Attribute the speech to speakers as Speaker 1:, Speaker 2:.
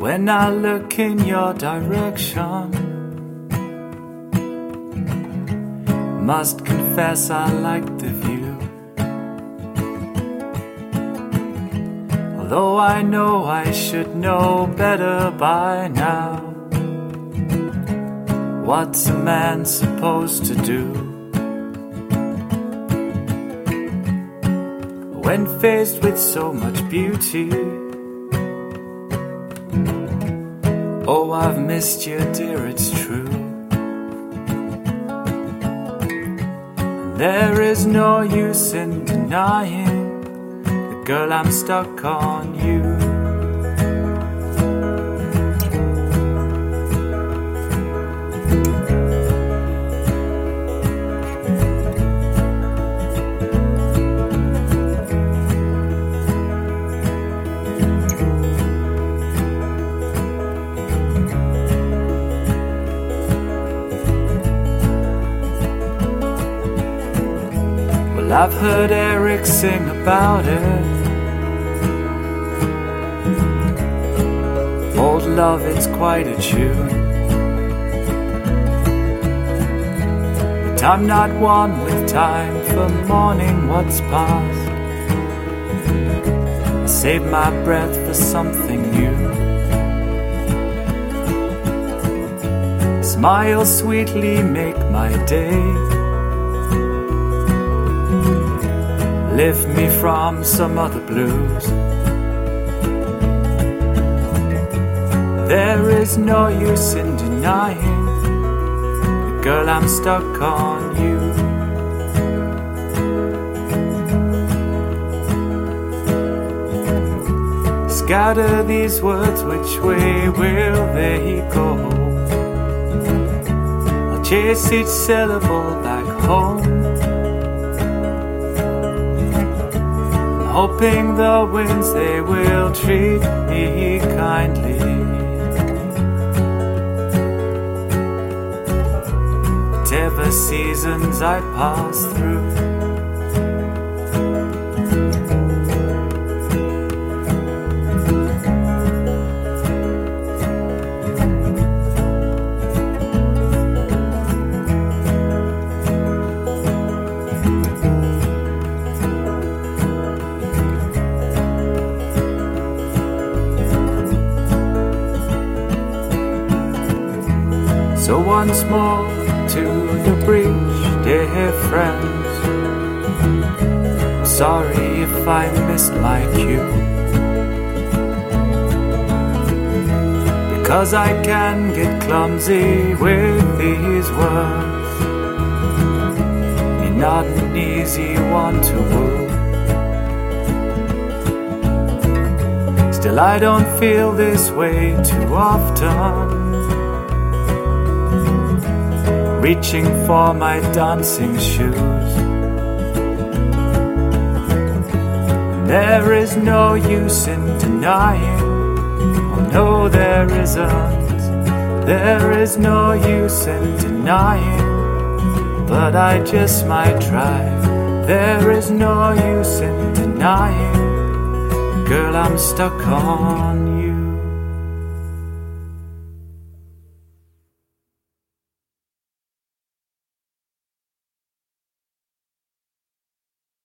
Speaker 1: when I look in your direction. Must confess I like the view, although I know I should know better by now. What's a man supposed to do when faced with so much beauty? Oh, I've missed you, dear, it's true. There is no use in denying the girl, I'm stuck on you. I've heard Eric sing about it. Old love, it's quite a tune, but I'm not one with time for mourning what's past. I save my breath for something new. Smile sweetly, make my day. Lift me from some other blues. There is no use in denying the girl, I'm stuck on you. Scatter these words, which way will they go? I'll chase each syllable back home, hoping the winds, they will treat me kindly. Whatever seasons I pass through, so once more to the breach, dear friends. Sorry if I missed my cue, because I can get clumsy with these words. You're not an easy one to woo. Still, I don't feel this way too often, reaching for my dancing shoes. There is no use in denying, oh no there isn't. There is no use in denying, but I just might try. There is no use in denying, girl, I'm stuck on you.